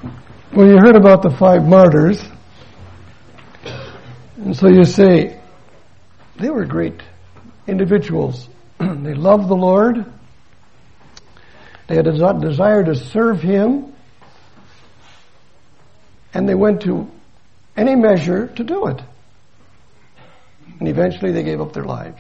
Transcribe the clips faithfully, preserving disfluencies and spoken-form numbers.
Well, you heard about the five martyrs, and so you say, they were great individuals. They loved the Lord. They had a desire to serve Him, and they went to any measure to do it. And eventually they gave up their lives.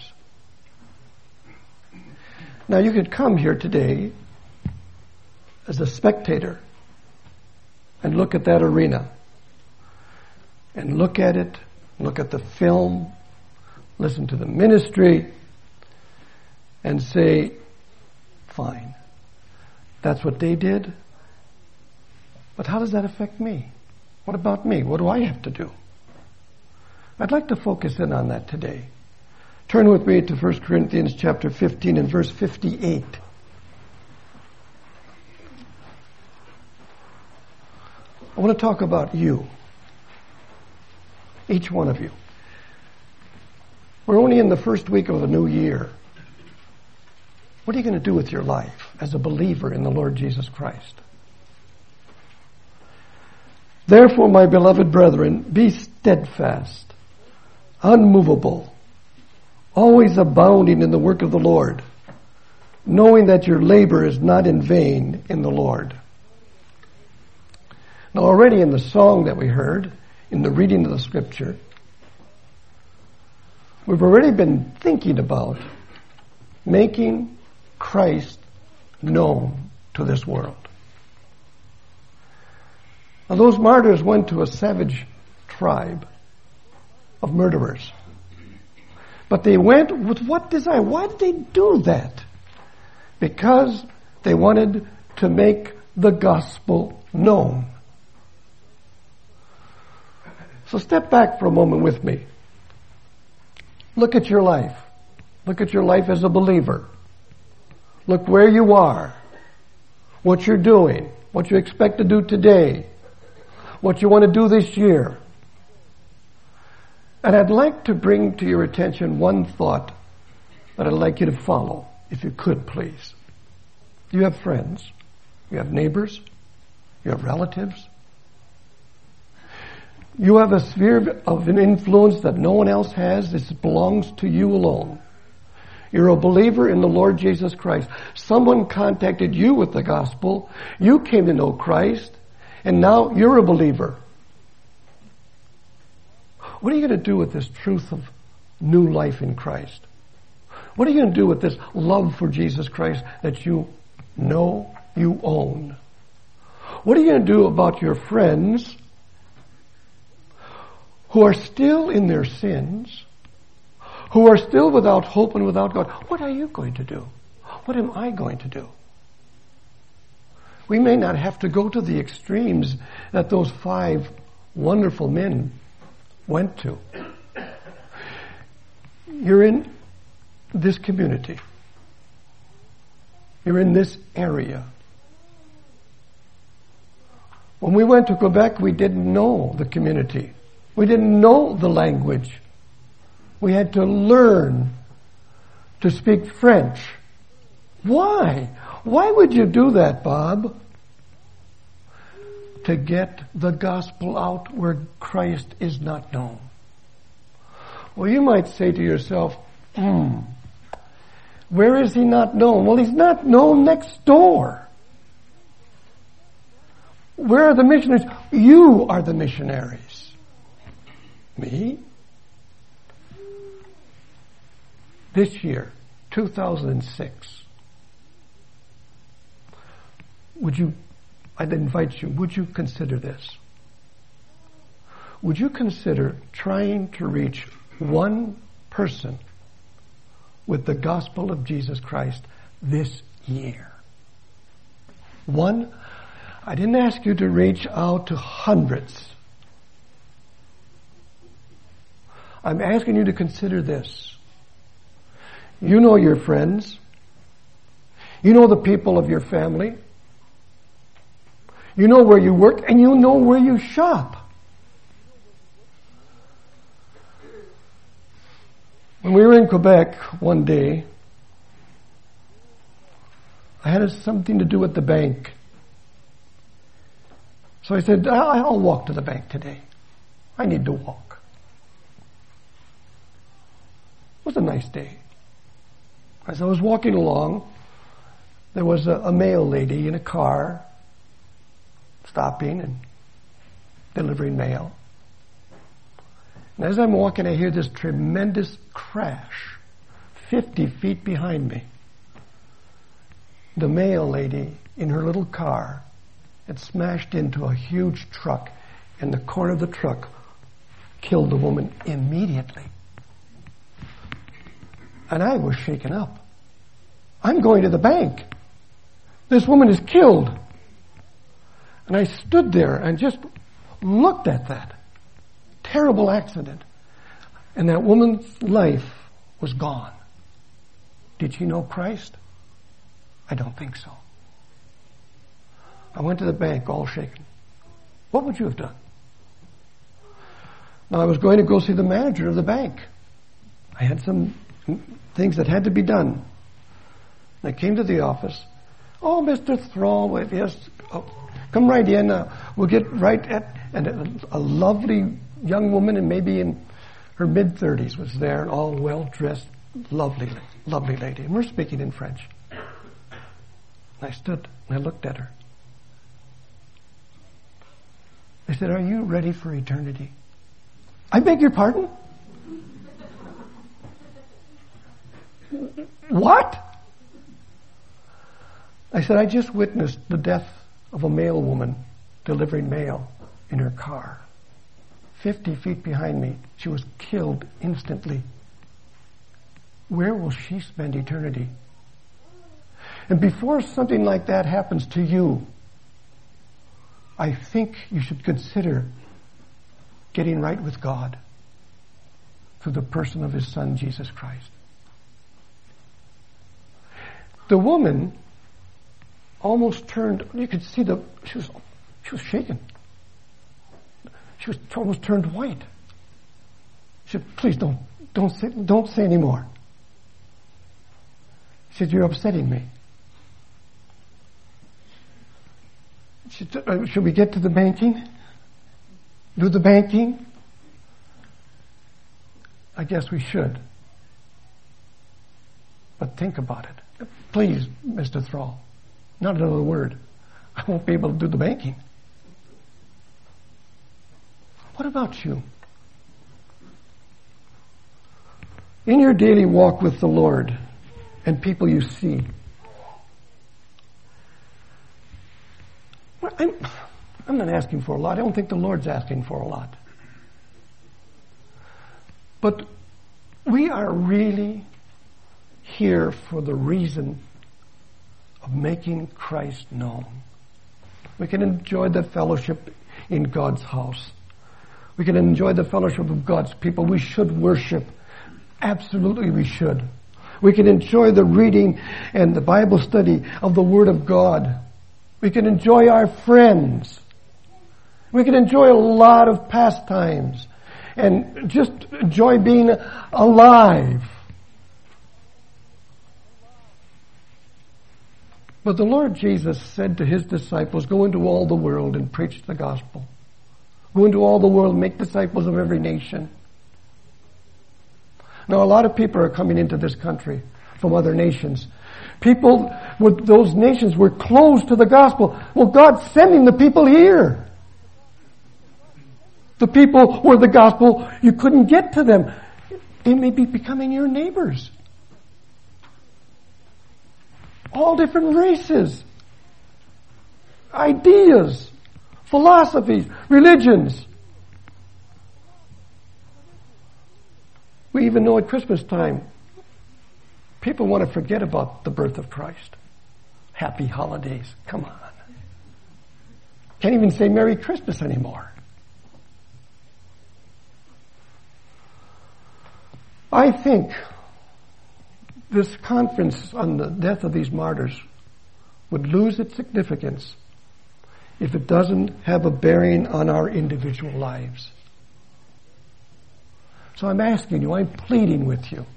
Now you could come here today as a spectator and look at that arena and look at it, look at the film, listen to the ministry, and say, fine, that's what they did, but how does that affect me? What about me? What do I have to do? I'd like to focus in on that today. Turn with me to First Corinthians chapter fifteen and verse fifty-eight. I want to talk about you. Each one of you. We're only in the first week of the new year. What are you going to do with your life as a believer in the Lord Jesus Christ? Therefore, my beloved brethren, be steadfast, unmovable, always abounding in the work of the Lord, knowing that your labor is not in vain in the Lord. Now, already in the song that we heard, in the reading of the Scripture, we've already been thinking about making Christ known to this world. Now, those martyrs went to a savage tribe of murderers. But they went with what desire? Why did they do that? Because they wanted to make the gospel known. So step back for a moment with me. Look at your life. Look at your life as a believer. Look where you are, what you're doing, what you expect to do today, what you want to do this year. And I'd like to bring to your attention one thought that I'd like you to follow, if you could, please. You have friends. You have neighbors. You have relatives. You have a sphere of an influence that no one else has. This belongs to you alone. You're a believer in the Lord Jesus Christ. Someone contacted you with the gospel. You came to know Christ, and now you're a believer. What are you going to do with this truth of new life in Christ? What are you going to do with this love for Jesus Christ that you know you own? What are you going to do about your friends who are still in their sins, who are still without hope and without God? What are you going to do? What am I going to do? We may not have to go to the extremes that those five wonderful men went to. You're in this community. You're in this area. When we went to Quebec, we didn't know the community. We didn't know the language. We had to learn to speak French. Why? Why would you do that, Bob? To get the gospel out where Christ is not known. Well, you might say to yourself, hmm, where is he not known? Well, he's not known next door. Where are the missionaries? You are the missionaries. Me? This year, two thousand six, would you, I'd invite you, would you consider this? Would you consider trying to reach one person with the gospel of Jesus Christ this year? One? I didn't ask you to reach out to hundreds. I'm asking you to consider this. You know your friends. You know the people of your family. You know where you work, and you know where you shop. When we were in Quebec one day, I had something to do at the bank. So I said, I'll walk to the bank today. I need to walk. It was a nice day. As I was walking along, there was a, a mail lady in a car stopping and delivering mail. And as I'm walking, I hear this tremendous crash fifty feet behind me. The mail lady in her little car had smashed into a huge truck, and the corner of the truck killed the woman immediately. And I was shaken up. I'm going to the bank. This woman is killed. And I stood there and just looked at that terrible accident. And that woman's life was gone. Did she know Christ? I don't think so. I went to the bank all shaken. What would you have done? Now, I was going to go see the manager of the bank. I had some things that had to be done. I came to the office. Oh, Mister Thrall, wait, yes, oh, come right in. Uh, we'll get right at, and a, a lovely young woman, and maybe in her mid-thirties, was there, and all well-dressed, lovely, lovely lady. And we're speaking in French. And I stood and I looked at her. I said, are you ready for eternity? I beg your pardon? What? I said, I just witnessed the death of a mail woman delivering mail in her car. Fifty feet behind me, she was killed instantly. Where will she spend eternity? And before something like that happens to you, I think you should consider getting right with God through the person of His Son, Jesus Christ. The woman almost turned, you could see the, she was, she was shaken. She was almost turned white. She said, please don't, don't say, don't say any more. She said, you're upsetting me. She said, uh, should we get to the banking? Do the banking? I guess we should. But think about it. Please, Mister Thrall, not another word. I won't be able to do the banking. What about you? In your daily walk with the Lord and people you see, I'm, I'm not asking for a lot. I don't think the Lord's asking for a lot. But we are really here for the reason of making Christ known. We can enjoy the fellowship in God's house. We can enjoy the fellowship of God's people. We should worship. Absolutely we should. We can enjoy the reading and the Bible study of the Word of God. We can enjoy our friends. We can enjoy a lot of pastimes and just enjoy being alive. But the Lord Jesus said to His disciples, go into all the world and preach the gospel. Go into all the world and make disciples of every nation. Now, a lot of people are coming into this country from other nations. People with those nations were closed to the gospel. Well, God's sending the people here. The people where the gospel, you couldn't get to them. They may be becoming your neighbors. All different races, ideas, philosophies, religions. We even know at Christmas time, people want to forget about the birth of Christ. Happy holidays. Come on. Can't even say Merry Christmas anymore. I think this conference on the death of these martyrs would lose its significance if it doesn't have a bearing on our individual lives. So I'm asking you, I'm pleading with you.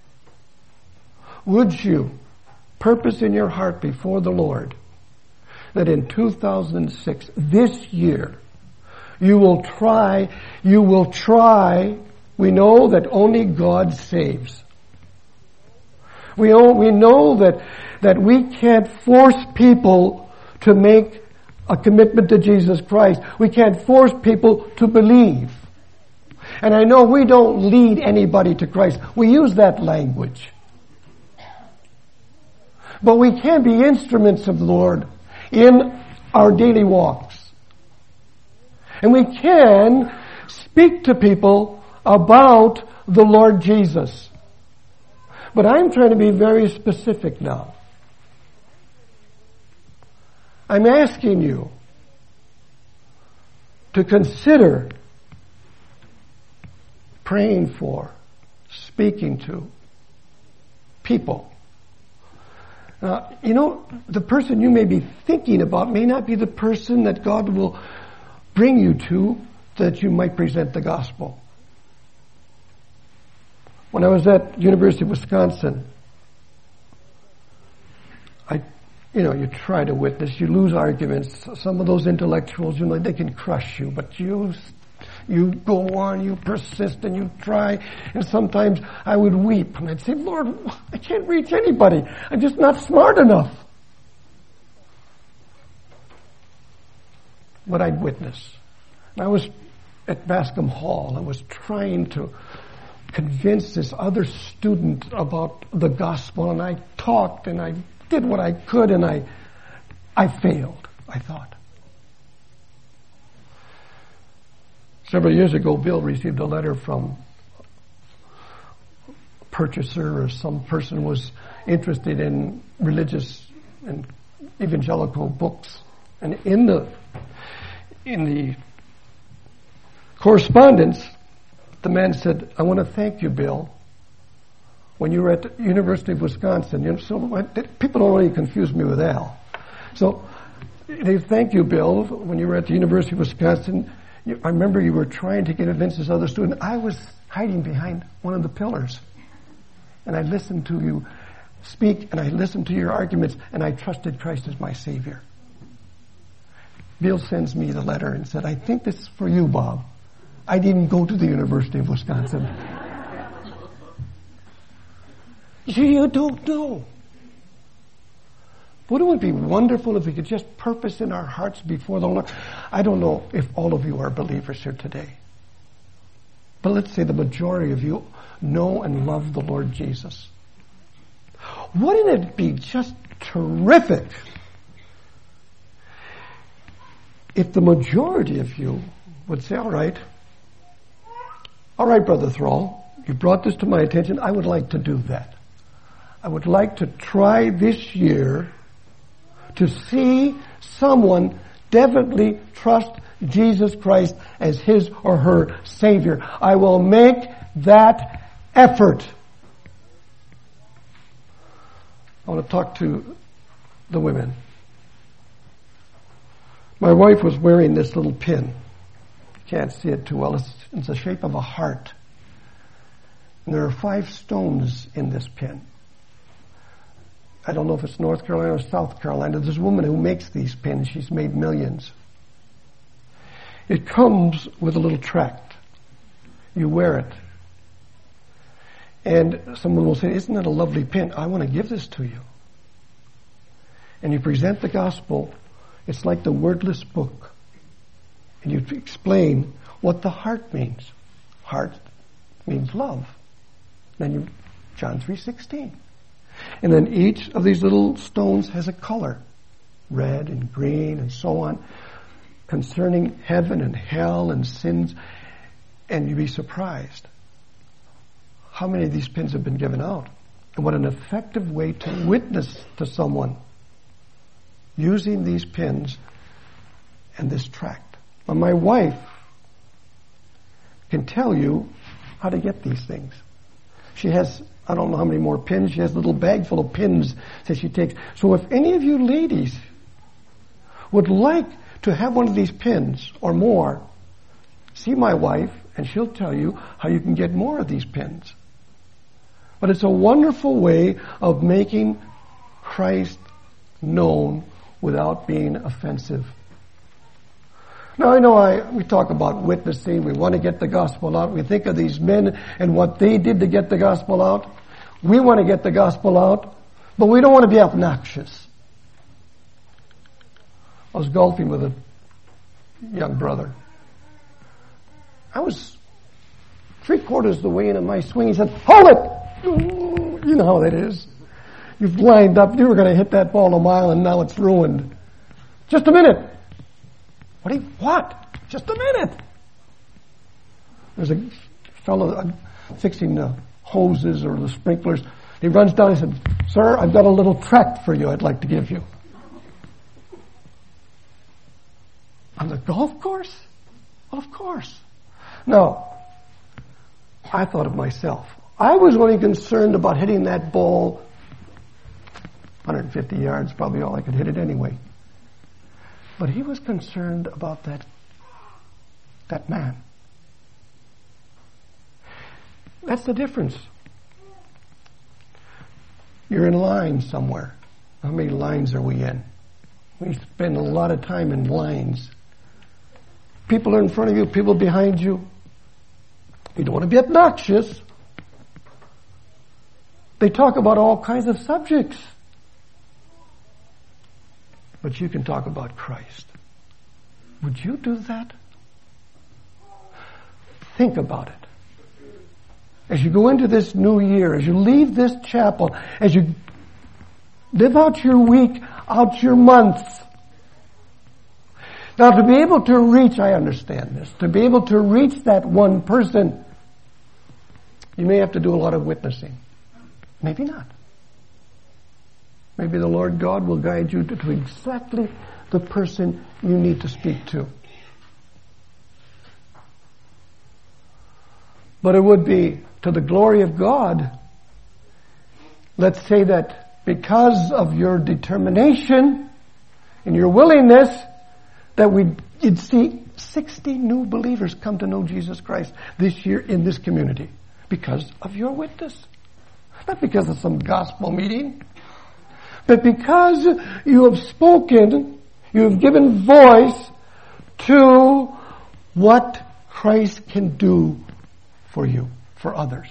Would you purpose in your heart before the Lord that in two thousand six, this year, you will try, you will try, we know that only God saves. We know, we know that, that we can't force people to make a commitment to Jesus Christ. We can't force people to believe. And I know we don't lead anybody to Christ. We use that language. But we can be instruments of the Lord in our daily walks. And we can speak to people about the Lord Jesus. But I'm trying to be very specific now. I'm asking you to consider praying for, speaking to people. Uh, you know, the person you may be thinking about may not be the person that God will bring you to that you might present the gospel. When I was at University of Wisconsin, I, you know, you try to witness, you lose arguments. Some of those intellectuals, you know, they can crush you, but you You go on, you persist, and you try. And sometimes I would weep, and I'd say, Lord, I can't reach anybody. I'm just not smart enough. But I'd witness. And I was at Bascom Hall. I was trying to convince this other student about the gospel, and I talked, and I did what I could, and I, I failed, I thought. Several years ago, Bill received a letter from a purchaser or some person was interested in religious and evangelical books. And in the in the correspondence, the man said, I want to thank you, Bill. When you were at the University of Wisconsin, you know, so people don't really confuse me with Al. So they thank you, Bill, when you were at the University of Wisconsin. I remember you were trying to convince this other student. I was hiding behind one of the pillars. And I listened to you speak, and I listened to your arguments, and I trusted Christ as my Savior. Bill sends me the letter and said, I think this is for you, Bob. I didn't go to the University of Wisconsin. You don't know. Wouldn't it be wonderful if we could just purpose in our hearts before the Lord? I don't know if all of you are believers here today. But let's say the majority of you know and love the Lord Jesus. Wouldn't it be just terrific if the majority of you would say, all right, all right, Brother Thrall, you brought this to my attention. I would like to do that. I would like to try this year to see someone definitely trust Jesus Christ as his or her Savior. I will make that effort. I want to talk to the women. My wife was wearing this little pin. You can't see it too well. It's, it's the shape of a heart. And there are five stones in this pin. I don't know if it's North Carolina or South Carolina. There's a woman who makes these pins. She's made millions. It comes with a little tract. You wear it. And someone will say, isn't that a lovely pin? I want to give this to you. And you present the gospel. It's like the wordless book. And you explain what the heart means. Heart means love. Then you, John three sixteen. And then each of these little stones has a color, red and green and so on, concerning heaven and hell and sins. And you'd be surprised how many of these pins have been given out. And what an effective way to witness to someone using these pins and this tract. Well, my wife can tell you how to get these things. She has, I don't know how many more pins. She has a little bag full of pins that she takes. So if any of you ladies would like to have one of these pins or more, see my wife and she'll tell you how you can get more of these pins. But it's a wonderful way of making Christ known without being offensive. Now I know I, we talk about witnessing, we want to get the gospel out, we think of these men and what they did to get the gospel out. We want to get the gospel out, but we don't want to be obnoxious. I was golfing with a young brother. I was three quarters of the way into my swing. He said, "Hold it!" You know how that is. You've lined up, you were going to hit that ball a mile and now it's ruined. Just a minute. What? Do you, what? Just a minute. There's a fellow fixing the hoses or the sprinklers. He runs down and said, "Sir, I've got a little tract for you I'd like to give you." On the golf course? Well, of course. No. I thought of myself. I was only concerned about hitting that ball one hundred fifty yards, probably all I could hit it anyway. But he was concerned about that, that man. That's the difference. You're in line somewhere. How many lines are we in? We spend a lot of time in lines. People are in front of you, people behind you. You don't want to be obnoxious. They talk about all kinds of subjects. But you can talk about Christ. Would you do that? Think about it. As you go into this new year, as you leave this chapel, as you live out your week, out your month. Now, to be able to reach, I understand this, to be able to reach that one person, you may have to do a lot of witnessing. Maybe not. Maybe the Lord God will guide you to, to exactly the person you need to speak to. But it would be to the glory of God. Let's say that because of your determination and your willingness, that we'd see sixty new believers come to know Jesus Christ this year in this community because of your witness. Not because of some gospel meeting, but because you have spoken, you have given voice to what Christ can do for you, for others.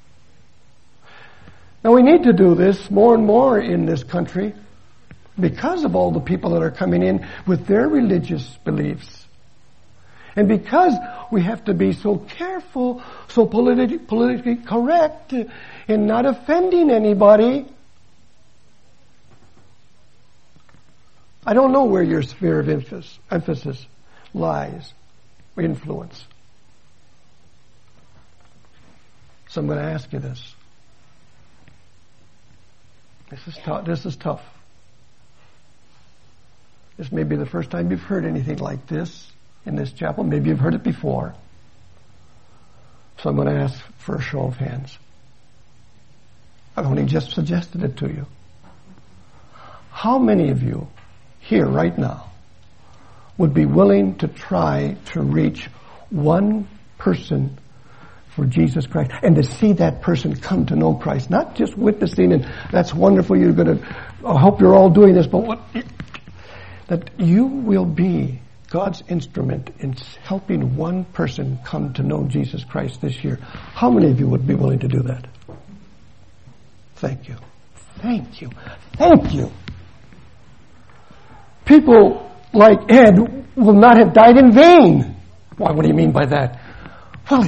Now we need to do this more and more in this country because of all the people that are coming in with their religious beliefs. And because we have to be so careful, so politi- politically correct in not offending anybody. I don't know where your sphere of emphasis, emphasis lies, or influence. So I'm going to ask you this. This is tough. This is tough. This may be the first time you've heard anything like this in this chapel. Maybe you've heard it before. So I'm going to ask for a show of hands. I've only just suggested it to you. How many of you here right now would be willing to try to reach one person for Jesus Christ and to see that person come to know Christ? Not just witnessing, and that's wonderful, you're going to, I hope you're all doing this, but what, that you will be God's instrument in helping one person come to know Jesus Christ this year. How many of you would be willing to do that? Thank you. Thank you. Thank you. People like Ed will not have died in vain. Why, what do you mean by that? Well,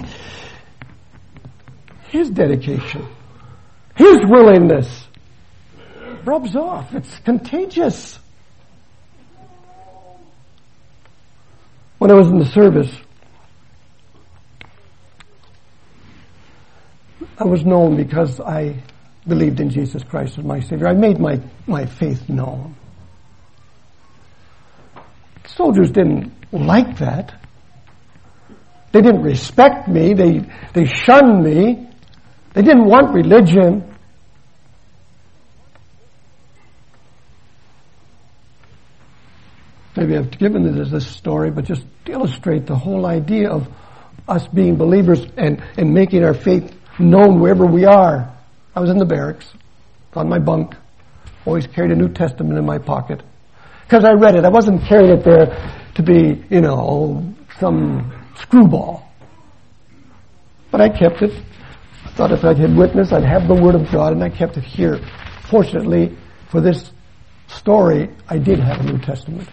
his dedication, his willingness rubs off. It's contagious. When I was in the service, I was known because I believed in Jesus Christ as my Savior. I made my, my faith known. Soldiers didn't like that. They didn't respect me. They, they shunned me. They didn't want religion. Maybe I've given it as this story, but just to illustrate the whole idea of us being believers and, and making our faith known wherever we are. I was in the barracks, on my bunk, always carried a New Testament in my pocket. because I read it. I wasn't carrying it there to be, you know, some screwball. But I kept it. I thought if I had witness, I'd have the Word of God, and I kept it here. Fortunately, for this story, I did have a New Testament.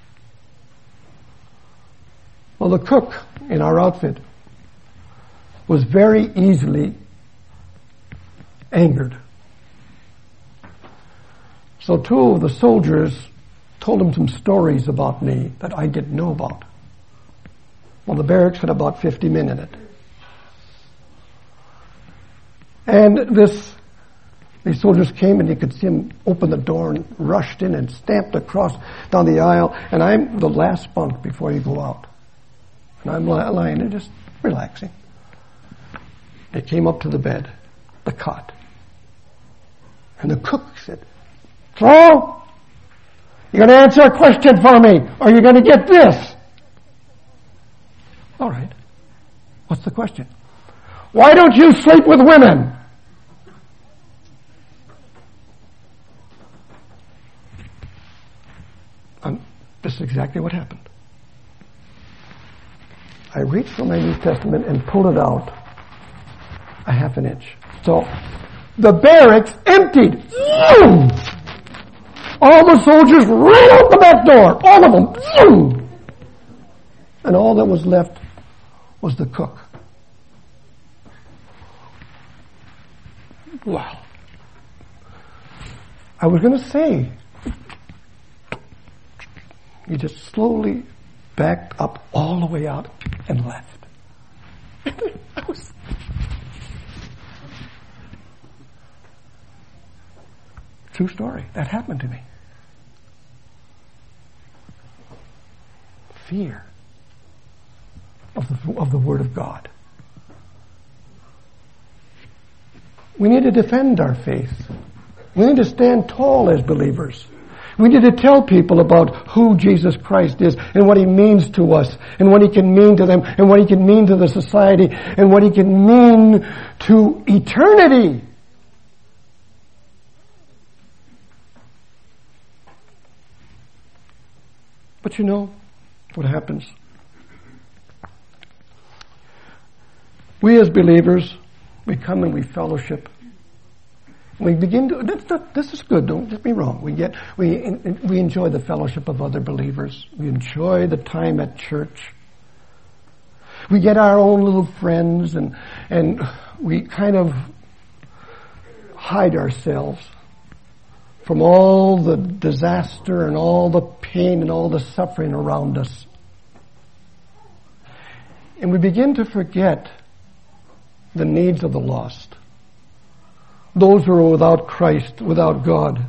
Well, the cook in our outfit was very easily angered. So two of the soldiers told him some stories about me that I didn't know about. Well, the barracks had about fifty men in it. And this, these soldiers came, and you could see him open the door and rushed in and stamped across down the aisle. And I'm the last bunk before you go out. And I'm lying there just relaxing. They came up to the bed, the cot. And the cook said, "So, you're going to answer a question for me, or you're going to get this." All right. What's the question? "Why don't you sleep with women?" Um, this is exactly what happened. I reached for my New Testament and pulled it out a half an inch. So the barracks emptied. All the soldiers ran out the back door. All of them. And all that was left was the cook. Wow. I was going to say, he just slowly backed up all the way out and left. I was... True story. That happened to me. Fear of the, of the Word of God. We need to defend our faith. We need to stand tall as believers. We need to tell people about who Jesus Christ is and what He means to us and what He can mean to them and what He can mean to the society and what He can mean to eternity. But you know what happens? We as believers, we come and we fellowship. We begin to, that's not, this is good, don't get me wrong. We get, we, we enjoy the fellowship of other believers. We enjoy the time at church. We get our own little friends and, and we kind of hide ourselves from all the disaster and all the pain and all the suffering around us. And we begin to forget the needs of the lost. Those who are without Christ, without God.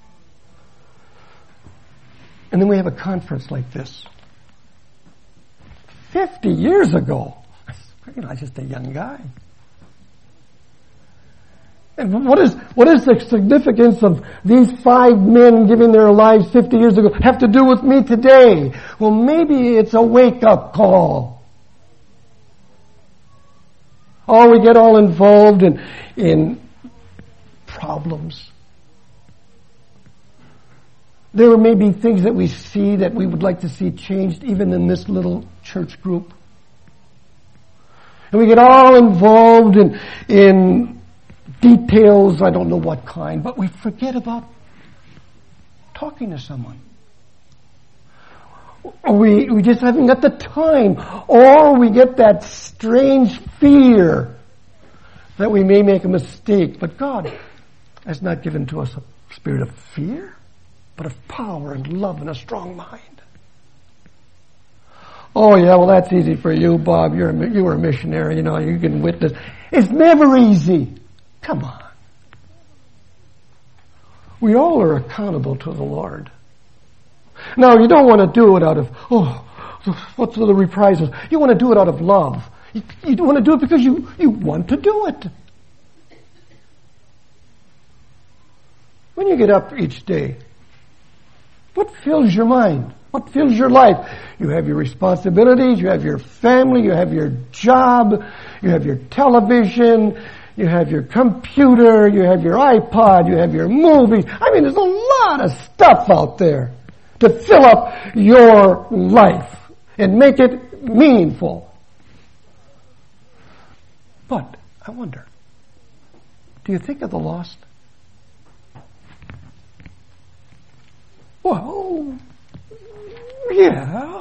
And then we have a conference like this. Fifty years ago. You know, I was just a young guy. And what is, what is the significance of these five men giving their lives fifty years ago have to do with me today? Well, maybe it's a wake-up call. Oh, we get all involved in, in problems. There may be things that we see that we would like to see changed even in this little church group. And we get all involved in, in details, I don't know what kind, but we forget about talking to someone. We, we just haven't got the time. Or we get that strange fear that we may make a mistake. But God has not given to us a spirit of fear, but of power and love and a strong mind. Oh yeah, well that's easy for you, Bob. You're a, you were a missionary, you know, you can witness. It's never easy. Come on. We all are accountable to the Lord. Now, you don't want to do it out of, oh, what's the reprisals? You want to do it out of love. You, you want to do it because you, you want to do it. When you get up each day, what fills your mind? What fills your life? You have your responsibilities, you have your family, you have your job, you have your television, you have your computer, you have your iPod, you have your movies. I mean, there's a lot of stuff out there. to fill up your life and make it meaningful. But I wonder, do you think of the lost? Well, yeah.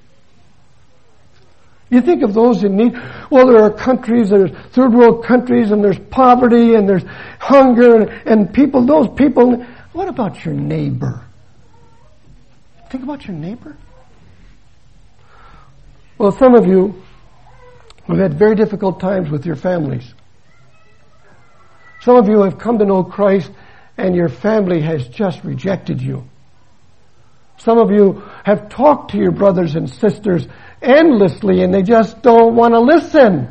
You think of those in need. Well, there are countries, there's third world countries, and there's poverty, and there's hunger, and, and people, those people. What about your neighbor? Think about your neighbor. Well, some of you have had very difficult times with your families. Some of you have come to know Christ, and your family has just rejected you. Some of you have talked to your brothers and sisters endlessly and they just don't want to listen.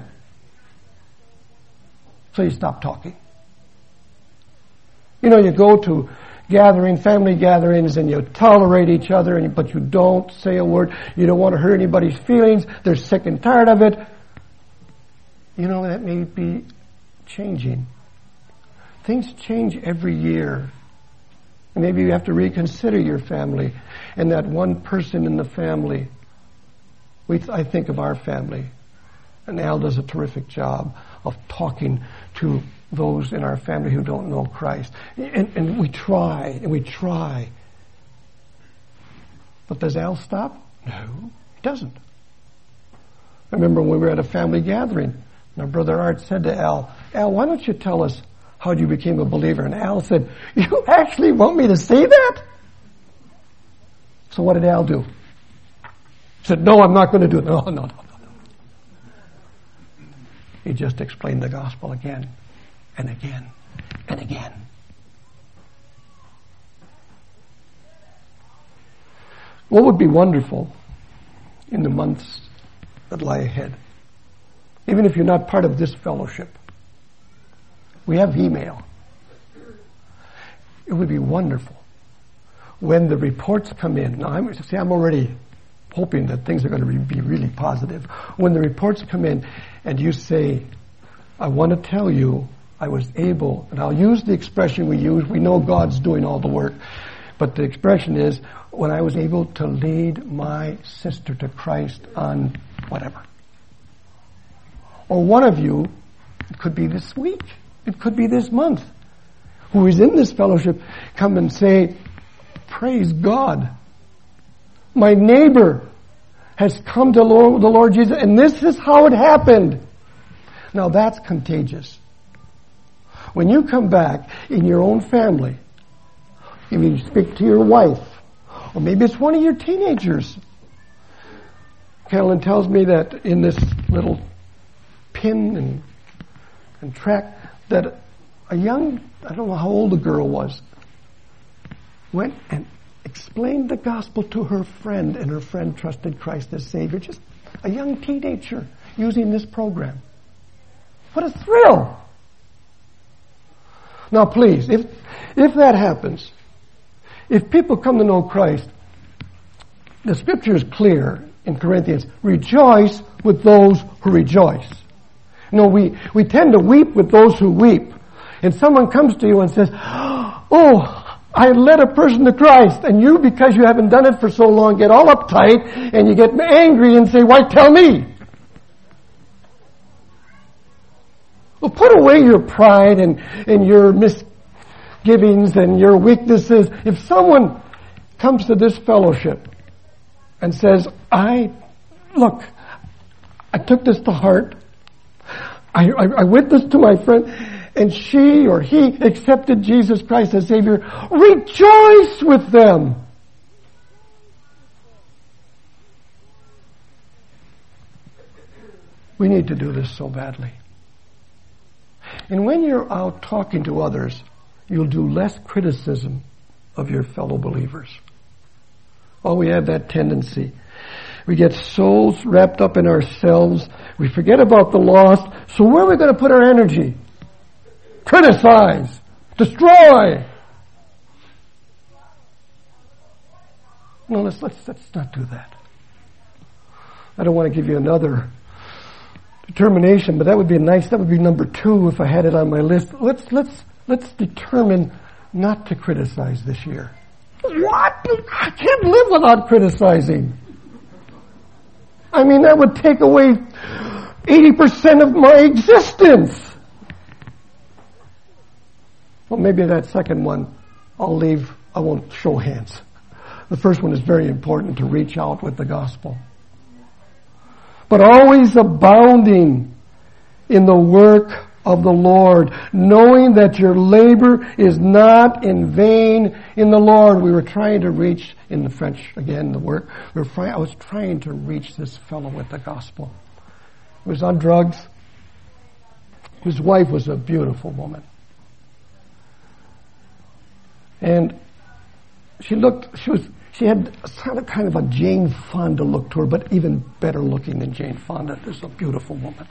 So you stop talking. You know, you go to gathering, family gatherings, and you tolerate each other, and, but you don't say a word. You don't want to hurt anybody's feelings. They're sick and tired of it. You know, that may be changing. Things change every year. Maybe you have to reconsider your family and that one person in the family. We, th- I think of our family, and Al does a terrific job of talking to those in our family who don't know Christ. And, and we try, and we try. But does Al stop? No, he doesn't. I remember when we were at a family gathering, and our brother Art said to Al, Al, why don't you tell us how you became a believer? And Al said, you actually want me to say that? So what did Al do? He said, no, I'm not going to do it. No, no, no, no, no. He just explained the gospel again and again and again. What would be wonderful in the months that lie ahead, even if you're not part of this fellowship, we have email. It would be wonderful when the reports come in. Now, I'm, see, I'm already hoping that things are going to be really positive. When the reports come in and you say, I want to tell you I was able, and I'll use the expression we use, we know God's doing all the work, but the expression is, when I was able to lead my sister to Christ on whatever. Or one of you, it could be this week, it could be this month, who is in this fellowship, come and say, praise God. My neighbor has come to Lord, the Lord Jesus, and this is how it happened. Now that's contagious. When you come back in your own family, if you speak to your wife, or maybe it's one of your teenagers. Carolyn tells me that in this little pin and, and track that a young, I don't know how old the girl was, went and explained the gospel to her friend, and her friend trusted Christ as Savior. Just a young teenager using this program. What a thrill! Now please, if if that happens, if people come to know Christ, the scripture is clear in Corinthians, rejoice with those who rejoice. No, we, we tend to weep with those who weep. And someone comes to you and says, oh, I led a person to Christ, and you, because you haven't done it for so long, get all uptight, and you get angry and say, why tell me? Well, put away your pride and, and your misgivings and your weaknesses. If someone comes to this fellowship and says, I, look, I took this to heart, I, I, I witnessed to my friend, and she or he accepted Jesus Christ as Savior, rejoice with them. We need to do this so badly. And when you're out talking to others, you'll do less criticism of your fellow believers. Oh, we have that tendency. We get so wrapped up in ourselves, we forget about the lost. So where are we going to put our energy? Criticize, destroy. No, let's let's let's not do that. I don't want to give you another determination, but that would be nice. That would be number two if I had it on my list. Let's let's let's determine not to criticize this year. What? I can't live without criticizing. I mean, that would take away eighty percent of my existence. Well, maybe that second one, I'll leave, I won't show hands. The first one is very important, to reach out with the gospel. But always abounding in the work of the Lord, knowing that your labor is not in vain in the Lord. We were trying to reach, in the French again, the work, we were trying, I was trying to reach this fellow with the gospel. He was on drugs. His wife was a beautiful woman. And she looked, she was, she had sort of kind of a Jane Fonda look to her, but even better looking than Jane Fonda. This is a beautiful woman.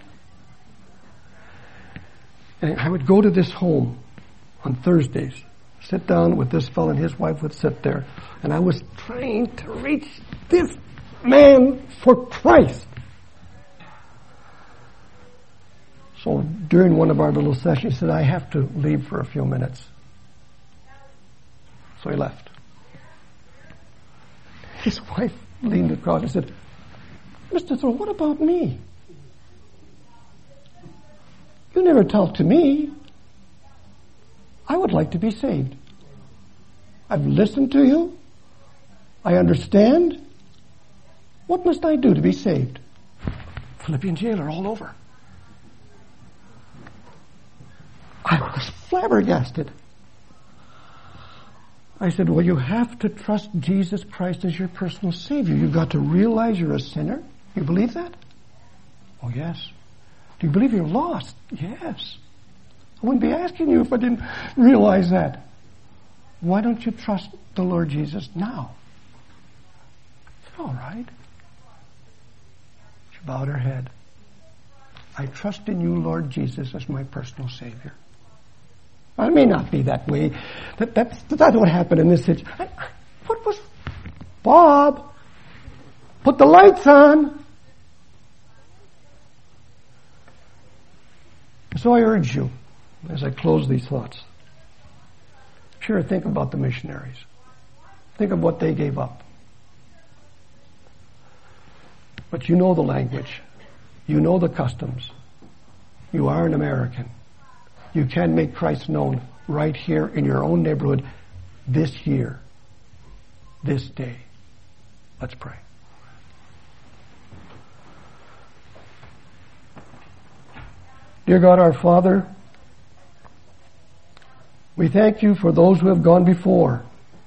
And I would go to this home on Thursdays, sit down with this fellow and his wife would sit there. And I was trying to reach this man for Christ. So during one of our little sessions, he said, I have to leave for a few minutes. So he left. His wife leaned across and said, Mister Thoreau, what about me? You never talk to me. I would like to be saved. I've listened to you. I understand. What must I do to be saved? Philippian jailer all over. I was flabbergasted. I said, well, you have to trust Jesus Christ as your personal Savior. You've got to realize you're a sinner. You believe that? Oh, yes. Do you believe you're lost? Yes. I wouldn't be asking you if I didn't realize that. Why don't you trust the Lord Jesus now? I said, all right. She bowed her head. I trust in you, Lord Jesus, as my personal Savior. I may not be that way. That, that's, that's what happened in this situation. What was... Bob, put the lights on. So I urge you, as I close these thoughts, sure, think about the missionaries. Think of what they gave up. But you know the language. You know the customs. You are an American. You can make Christ known right here in your own neighborhood this year, this day. Let's pray. Dear God, our Father, we thank you for those who have gone before,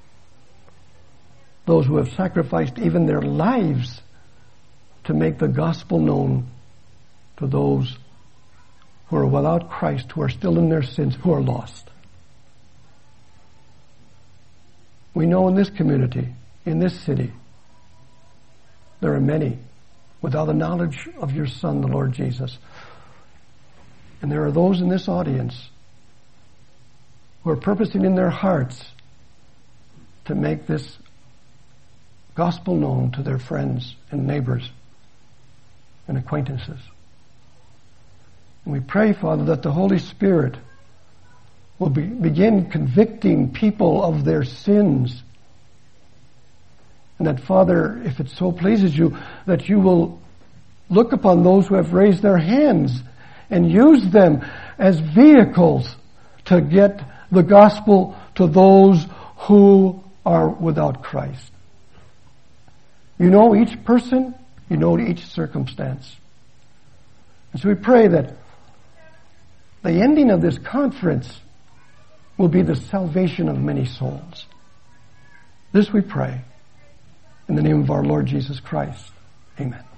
those who have sacrificed even their lives to make the gospel known to those who are without Christ, who are still in their sins, who are lost. We know in this community, in this city, there are many without the knowledge of your Son, the Lord Jesus. And there are those in this audience who are purposing in their hearts to make this gospel known to their friends and neighbors and acquaintances. And we pray, Father, that the Holy Spirit will be, begin convicting people of their sins. And that, Father, if it so pleases you, that you will look upon those who have raised their hands and use them as vehicles to get the gospel to those who are without Christ. You know each person, you know each circumstance. And so we pray that the ending of this conference will be the salvation of many souls. This we pray in the name of our Lord Jesus Christ. Amen.